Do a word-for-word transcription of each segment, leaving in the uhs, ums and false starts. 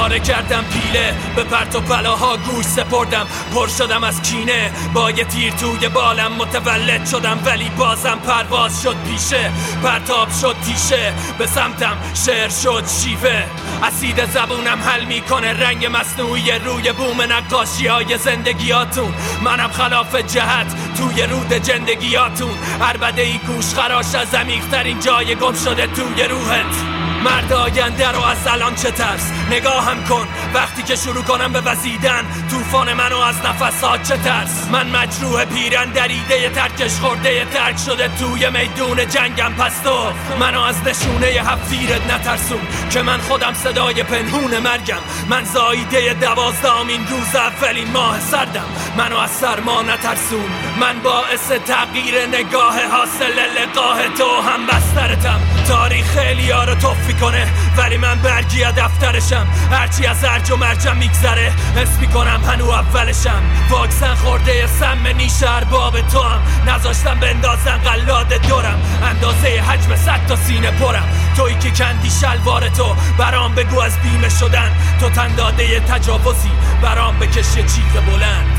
پاره کردم پیله، به پرت و پلاها گوش سپردم، پر شدم از کینه، با یه تیر توی بالم متولد شدم، ولی بازم پرواز شد پیشه، پرتاب شد تیشه، به سمتم شعر شد شیوه، اسید زبونم حل میکنه رنگ مصنوعی روی بوم نقاشی های زندگیاتون، منم خلاف جهت توی رود زندگیاتون، عربده ای گوش خراش از عمیق‌ترین جای گم شده توی روحت. مرد آینده رو از الان چه ترس نگاهم کن، وقتی که شروع کنم به وزیدن طوفان منو از نفسات چه ترس، من مجروح پیرن دریده ترکش خورده ترک شده توی میدون جنگم، پس تو منو از نشونه حفیرت نترسون که من خودم صدای پنهون مرگم، من زاییده دوازدهمین روز اولین ماه سردم، منو از سرما نترسون، من باعث تغییر نگاه حاصل لقاه تو هم بسترتم، تاریخ خیلی ها رو توفی کنه ولی من برگی از دفترشم، هرچی از هرج و مرجم میگذره حس میکنم هنو اولشم، واکسن خورده سم نیش ارباب تو هم نذاشتم بندازن قلاد دورم، اندازه حجم صد تا سینه پرم، تویی که کندی شلوار تو برام بگو از بیمه شدن، تو تنداده تجاوزی برام بکش یه چیغ بلند،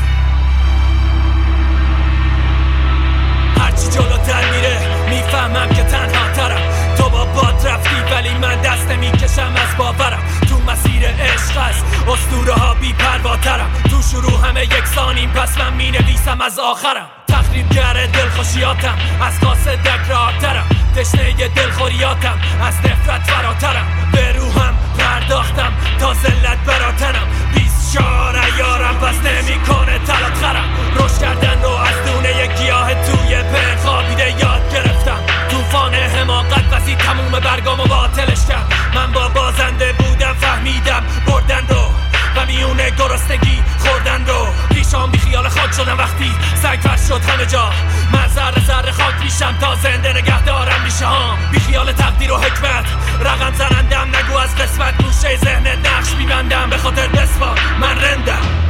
هرچی جلوتر میره میفهمم که تنها ترم، تو با باد رفتی ولی من دست نمیکشم از باورم، تو مسیر عشق هست اسطوره ها بی پرواترم، تو شروع همه یکسانیم پس من می نویسم از آخرم، تخریبگر دلخوشیاتم از قاصدک راحترم، تشنه دلخوریاتم از نفرت فراترم، به روحم پرداختم تا ذلت براتنم، بیست شعار ایارم پس نمی کنه تلات خرم، رشد کردن رو از دونه گیاه توی پر خوابیده یاد گرفتم، طوفان حماقت وزید تموم برگامو باطلش کرد، من با بازنده بودم فهمیدم بردن رو و میونه گرسنگی خوردن رو، پیشام بی خیال خاک شدم وقتی سنگ فرش شد همه جا، من ذره ذره خاک میشم تا زنده نگه دارم میشه ها، بی خیال تقدیر و حکمت رقم زنندم، نگو از قسمت گوشه ذهن نقش میبندم به خاطر بسپار من رندم.